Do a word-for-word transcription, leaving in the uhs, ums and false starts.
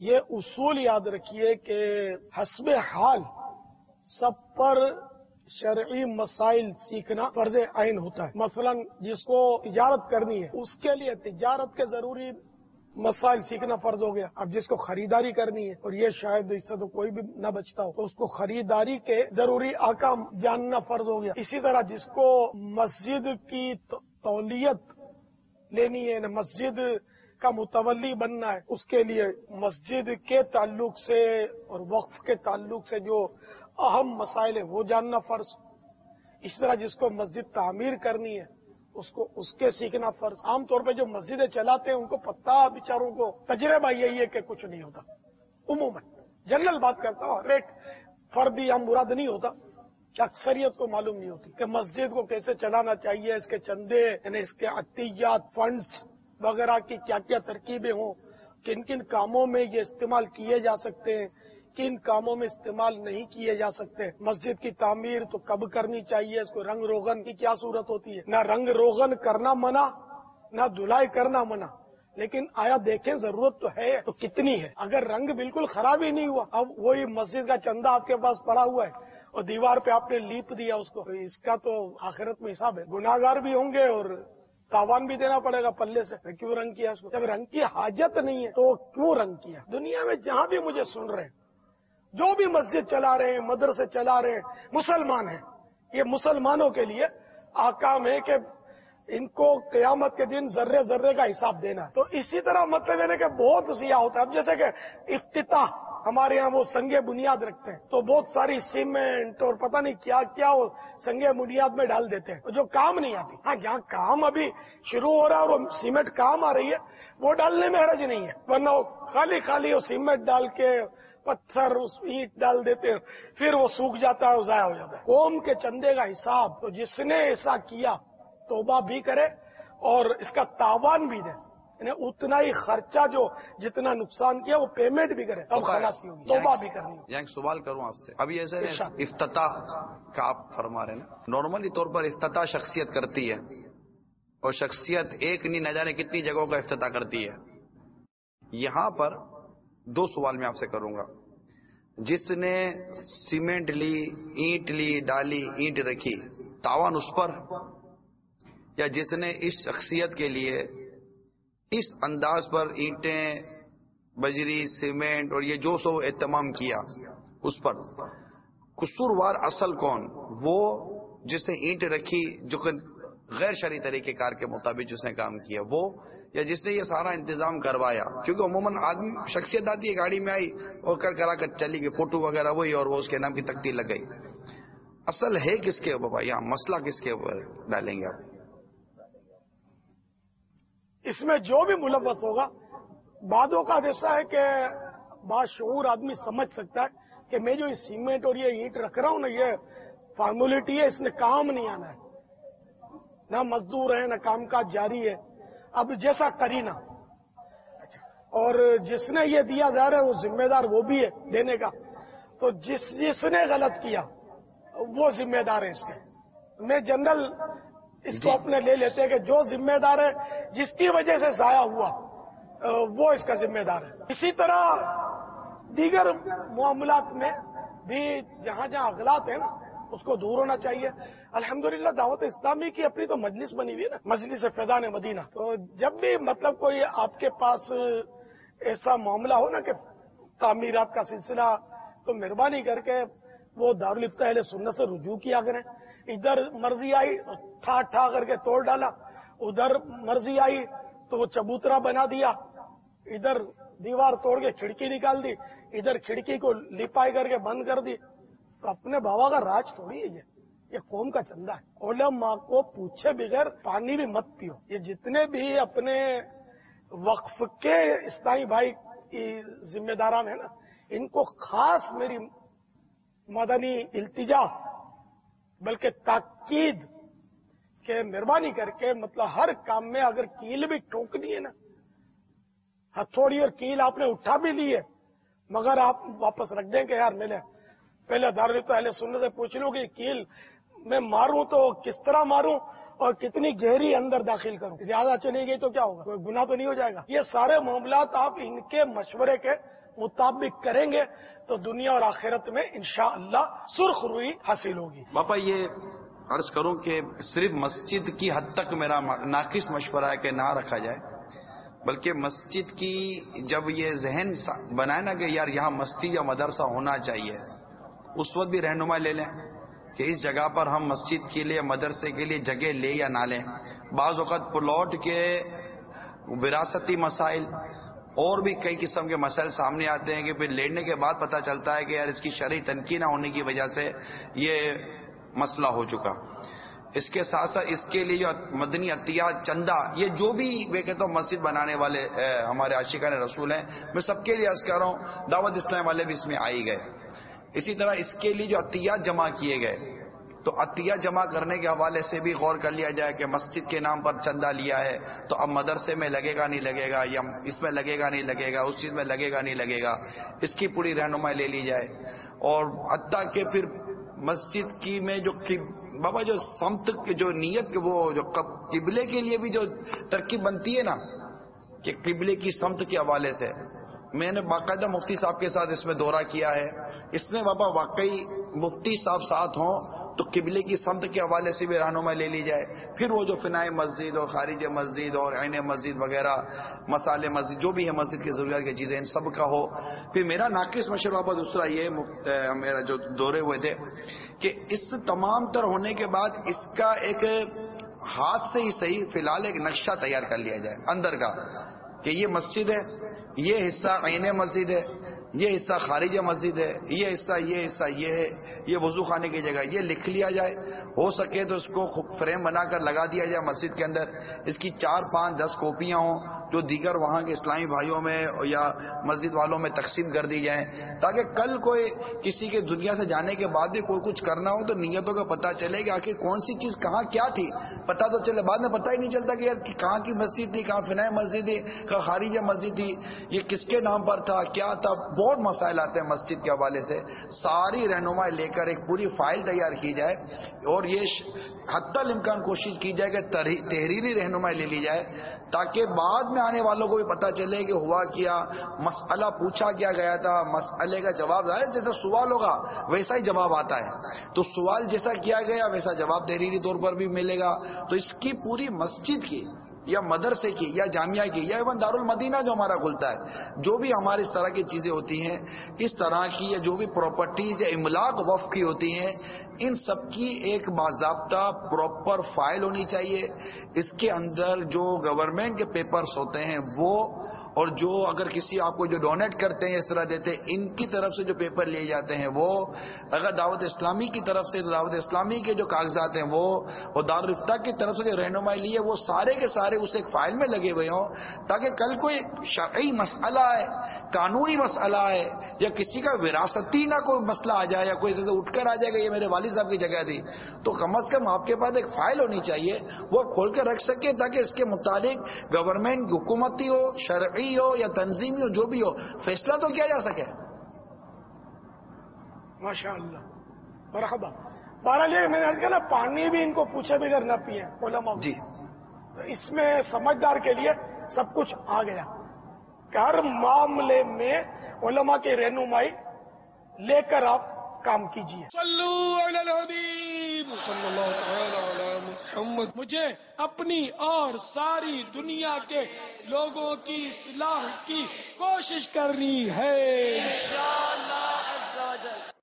یہ اصول یاد رکھیے کہ حسب حال سب پر شرعی مسائل سیکھنا فرض عین ہوتا ہے۔ مثلا جس کو تجارت کرنی ہے اس کے لیے تجارت کے ضروری مسائل سیکھنا فرض ہو گیا۔ اب جس کو خریداری کرنی ہے، اور یہ شاید اس سے تو کوئی بھی نہ بچتا ہو، تو اس کو خریداری کے ضروری احکام جاننا فرض ہو گیا۔ اسی طرح جس کو مسجد کی تولیت لینی ہے، مسجد کا متولی بننا ہے، اس کے لیے مسجد کے تعلق سے اور وقف کے تعلق سے جو اہم مسائل ہیں وہ جاننا فرض۔ اس طرح جس کو مسجد تعمیر کرنی ہے اس کو اس کے سیکھنا فرض۔ عام طور پہ جو مسجدیں چلاتے ہیں ان کو پتہ بیچاروں کو تجربہ یہی ہے کہ کچھ نہیں ہوتا۔ عموماً جنرل بات کرتا ہوں، ہر ایک فردی یا مراد نہیں ہوتا کہ اکثریت کو معلوم نہیں ہوتی کہ مسجد کو کیسے چلانا چاہیے، اس کے چندے یعنی اس کے عطیات فنڈز وغیرہ کی کیا کیا ترکیبیں ہوں، کن کن کاموں میں یہ استعمال کیے جا سکتے ہیں، کن کاموں میں استعمال نہیں کیے جا سکتے۔ مسجد کی تعمیر تو کب کرنی چاہیے، اس کو رنگ روغن کی کیا صورت ہوتی ہے، نہ رنگ روغن کرنا منع نہ دھلائی کرنا منع، لیکن آیا دیکھیں ضرورت تو ہے تو کتنی ہے۔ اگر رنگ بالکل خراب ہی نہیں ہوا، اب وہی مسجد کا چندہ آپ کے پاس پڑا ہوا ہے اور دیوار پہ آپ نے لیپ دیا اس کو، اس کا تو آخرت میں حساب ہے، گناہگار بھی ہوں گے اور تاوان بھی دینا پڑے گا پلے سے۔ کیوں رنگ کیا اس کو؟ جب رنگ کی حاجت نہیں ہے تو کیوں رنگ کیا؟ دنیا میں جہاں بھی مجھے سن رہے ہیں، جو بھی مسجد چلا رہے ہیں، مدرسے چلا رہے ہیں، مسلمان ہیں، یہ مسلمانوں کے لیے احکام ہے کہ ان کو قیامت کے دن ذرے ذرے کا حساب دینا ہے۔ تو اسی طرح مطلب ہے کہ بہت سیاح ہوتا ہے۔ اب جیسے کہ افتتاح ہمارے ہاں وہ سنگ بنیاد رکھتے ہیں تو بہت ساری سیمنٹ اور پتہ نہیں کیا کیا وہ سنگ بنیاد میں ڈال دیتے ہیں جو کام نہیں آتی۔ ہاں جہاں کام ابھی شروع ہو رہا ہے اور وہ سیمنٹ کام آ رہی ہے وہ ڈالنے میں حرج نہیں ہے، ورنہ خالی خالی وہ سیمنٹ ڈال کے پتھر اس اینٹ ڈال دیتے ہیں، پھر وہ سوکھ جاتا ہے اور ضائع ہو جاتا ہے۔ قوم کے چندے کا حساب تو جس نے ایسا کیا توبہ بھی کرے اور اس کا تاوان بھی دے، یعنی اتنا ہی خرچہ جو جتنا نقصان کیا وہ پیمنٹ بھی کرے، تب خلاصی ہوگی، توبہ بھی کرنی ہوگی۔ یہاں ایک سوال کروں آپ سے، ابھی ایسے افتتاح کا آپ فرما رہے ہیں، نارملی طور پر افتتاح شخصیت کرتی ہے اور شخصیت ایک نہیں نہ جانے کتنی جگہوں کا افتتاح کرتی ہے۔ یہاں پر دو سوال میں آپ سے کروں گا، جس نے سیمنٹ لی، اینٹ لی، ڈالی، اینٹ رکھی، تاوان اس پر، یا جس نے اس شخصیت کے لیے اس انداز پر اینٹیں، بجری، سیمنٹ اور یہ جو سو اہتمام کیا اس پر قصوروار اصل کون؟ وہ جس نے اینٹ رکھی جو کہ غیر شرعی طریقہ کار کے مطابق جس نے کام کیا وہ، یا جس نے یہ سارا انتظام کروایا؟ کیونکہ عموماً آدمی شخصیت آتی ہے، گاڑی میں آئی اور کر کرا کر چلی گئی، فوٹو وغیرہ وہی اور وہ اس کے نام کی تختی لگ گئی۔ اصل ہے کس کے بابا؟ یہاں مسئلہ کس کے اوپر ڈالیں گے آپ؟ اس میں جو بھی ملوث ہوگا، بعد اوقات ایسا ہے کہ باشعور آدمی سمجھ سکتا ہے کہ میں جو یہ سیمنٹ اور یہ اینٹ رکھ رہا ہوں نا، یہ فارمولیٹی ہے، اس نے کام نہیں آنا ہے، نہ مزدور ہے نہ کام کاج جاری ہے، اب جیسا کرینہ، اور جس نے یہ دیا جا رہا ہے وہ ذمہ دار وہ بھی ہے دینے کا، تو جس جس نے غلط کیا وہ ذمہ دار ہے اس کے۔ میں جنرل اس کو اپنے لے لیتے ہیں کہ جو ذمہ دار ہے جس کی وجہ سے ضائع ہوا وہ اس کا ذمہ دار ہے۔ اسی طرح دیگر معاملات میں بھی جہاں جہاں اغلاط ہیں نا اس کو دور ہونا چاہیے۔ الحمدللہ دعوت اسلامی کی اپنی تو مجلس بنی ہوئی ہے نا، مجلس فیضان مدینہ، تو جب بھی مطلب کوئی آپ کے پاس ایسا معاملہ ہو نا کہ تعمیرات کا سلسلہ، تو مہربانی کر کے وہ دارالفتہ اہل سنت سے رجوع کیا کریں۔ ادھر مرضی آئی ٹھا ٹھا کر کے توڑ ڈالا، ادھر مرضی آئی تو وہ چبوترا بنا دیا، ادھر دیوار توڑ کے کھڑکی نکال دی، ادھر کھڑکی کو لپائی کر کے بند کر دی، تو اپنے بابا کا راج تھوڑی ہے یہ یہ قوم کا چندہ ہے۔ علماء کو پوچھے بغیر پانی بھی مت پیو۔ یہ جتنے بھی اپنے وقف کے اسلامی بھائی کی ذمہ داران ہیں نا، ان کو خاص میری مدنی التجا بلکہ تاکید کہ مہربانی کر کے مطلب ہر کام میں اگر کیل بھی ٹھوکنی ہے نا، ہتھوڑی اور کیل آپ نے اٹھا بھی لی ہے مگر آپ واپس رکھ دیں کہ یار میں نے پہلے دارالفتہ اہل سنت سے پوچھ لوں کہ کیل میں ماروں تو کس طرح ماروں اور کتنی گہری اندر داخل کروں، زیادہ چلی گئی تو کیا ہوگا، کوئی گناہ تو نہیں ہو جائے گا۔ یہ سارے معاملات آپ ان کے مشورے کے مطابق کریں گے تو دنیا اور آخرت میں انشاءاللہ سرخ روئی حاصل ہوگی. باپا یہ عرض کروں کہ صرف مسجد کی حد تک میرا ناقص مشورہ ہے کہ نہ رکھا جائے، بلکہ مسجد کی جب یہ ذہن بنائے نا کہ یار یہاں مسجد یا مدرسہ ہونا چاہیے، اس وقت بھی رہنما لے لیں کہ اس جگہ پر ہم مسجد کے لیے مدرسے کے لیے جگہ لے یا نہ لیں. بعض اوقات پلاٹ کے وراثتی مسائل اور بھی کئی قسم کے مسائل سامنے آتے ہیں کہ پھر لینے کے بعد پتہ چلتا ہے کہ یار اس کی شرعی تنقید نہ ہونے کی وجہ سے یہ مسئلہ ہو چکا. اس کے ساتھ ساتھ اس کے لیے جو مدنی عطیات چندہ، یہ جو بھی میں کہتا ہوں مسجد بنانے والے ہمارے عاشقان رسول ہیں، میں سب کے لیے عرض کر رہا ہوں دعوت اسلام والے بھی اس میں آئی گئے. اسی طرح اس کے لیے جو عطیات جمع کیے گئے تو عطیہ جمع کرنے کے حوالے سے بھی غور کر لیا جائے کہ مسجد کے نام پر چندہ لیا ہے تو اب مدرسے میں لگے گا نہیں لگے گا، یا اس میں لگے گا نہیں لگے گا، اس چیز میں لگے گا نہیں لگے گا، اس کی پوری رہنمائی لے لی جائے. اور حتیٰ کہ پھر مسجد کی میں جو بابا جو سمت جو نیت وہ جو قبلے کے لیے بھی جو ترکیب بنتی ہے نا کہ قبلے کی سمت کے حوالے سے، میں نے باقاعدہ مفتی صاحب کے ساتھ اس میں دورہ کیا ہے. اس میں بابا واقعی مفتی صاحب ساتھ ہوں تو قبلے کی سمت کے حوالے سے بھی رہنمائی لے لی جائے. پھر وہ جو فنائے مسجد اور خارج مسجد اور عین مسجد وغیرہ مسالے مسجد جو بھی ہے مسجد کی ضروریات کی چیزیں ان سب کا ہو. پھر میرا ناقص مشورہ بابا دوسرا یہ میرا جو دورے ہوئے تھے کہ اس تمام تر ہونے کے بعد اس کا ایک ہاتھ سے ہی صحیح فی الحال ایک نقشہ تیار کر لیا جائے اندر کا کہ یہ مسجد ہے، یہ حصہ عین مسجد ہے، یہ حصہ خارج مسجد ہے، یہ حصہ یہ حصہ یہ ہے، یہ وضو خانے کی جگہ، یہ لکھ لیا جائے. ہو سکے تو اس کو فریم بنا کر لگا دیا جائے مسجد کے اندر. اس کی چار پانچ دس کاپیاں ہوں جو دیگر وہاں کے اسلامی بھائیوں میں یا مسجد والوں میں تقسیم کر دی جائیں تاکہ کل کوئی کسی کے دنیا سے جانے کے بعد بھی کوئی کچھ کرنا ہو تو نیتوں کا پتہ چلے کہ آخر کون سی چیز کہاں کیا تھی، پتہ تو چلے. بعد میں پتہ ہی نہیں چلتا کہ یار کہاں کی مسجد تھی، کہاں فنائے مسجد تھی، کہاں خارج مسجد تھی، یہ کس کے نام پر تھا، کیا تھا. بہت مسائل آتے ہیں مسجد کے حوالے سے. ساری رہنمائی لے کر ایک پوری فائل تیار کی جائے اور یہ حتی الامکان کوشش کی جائے کہ تحریری رہنمائی لے لی جائے تاکہ بعد میں آنے والوں کو بھی پتہ چلے کہ ہوا کیا، مسئلہ پوچھا کیا گیا تھا، مسئلے کا جواب آیا. جیسا سوال ہوگا ویسا ہی جواب آتا ہے، تو سوال جیسا کیا گیا ویسا جواب تحریری طور پر بھی ملے گا. تو اس کی پوری مسجد کی یا مدرسے کی یا جامعہ کی یا ایون دارالمدینہ جو ہمارا کھلتا ہے، جو بھی ہماری اس طرح کی چیزیں ہوتی ہیں، اس طرح کی یا جو بھی پراپرٹیز یا املاک وقف کی ہوتی ہیں، ان سب کی ایک باضابطہ پراپر فائل ہونی چاہیے. اس کے اندر جو گورنمنٹ کے پیپرز ہوتے ہیں وہ، اور جو اگر کسی آپ کو جو ڈونیٹ کرتے ہیں اس طرح دیتے ہیں ان کی طرف سے جو پیپر لیے جاتے ہیں وہ، اگر دعوت اسلامی کی طرف سے دعوت اسلامی کے جو کاغذات ہیں وہ، اور دارالفتہ کی طرف سے جو رہنمائی لی ہے وہ سارے کے سارے اس ایک فائل میں لگے ہوئے ہوں تاکہ کل کوئی شرعی مسئلہ ہے، قانونی مسئلہ ہے یا کسی کا وراثتی نہ کوئی مسئلہ آ جائے یا کوئی اٹھ کر آ جائے گا یہ میرے والد صاحب کی جگہ تھی، تو کم از کم آپ کے پاس ایک فائل ہونی چاہیے وہ کھول کے رکھ سکے تاکہ اس کے متعلق گورنمنٹ حکومتی ہو، شرعی ہو یا تنظیمی ہو، جو بھی ہو، فیصلہ تو کیا جا سکے. ماشاءاللہ مرحبا. بہرحال یہ میں نے کہا نا پانی بھی ان کو پوچھے بغیر نہ پیے علماء جی، اس میں سمجھدار کے لیے سب کچھ آ گیا کہ ہر معاملے میں علماء کی رہنمائی لے کر آپ کام کیجیے. صلو علی الحبیب صلی اللہ تعالی علی محمد. مجھے اپنی اور ساری دنیا کے لوگوں کی اصلاح کی کوشش کرنی ہے.